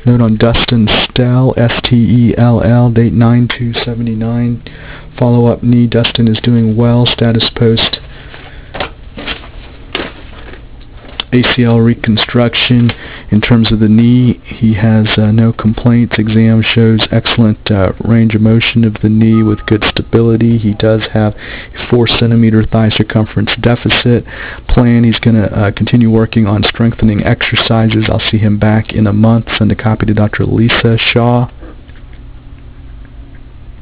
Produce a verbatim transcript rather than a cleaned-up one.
Note on Dustin Stell, S T E L L, date nine two seventy-nine. Follow-up knee. Dustin is doing well. Status post A C L reconstruction. In terms of the knee, he has uh, no complaints. Exam shows excellent uh, range of motion of the knee with good stability. He does have a four centimeter thigh circumference deficit. Plan, he's going to uh, continue working on strengthening exercises. I'll see him back in a month. Send a copy to Doctor Lisa Shaw.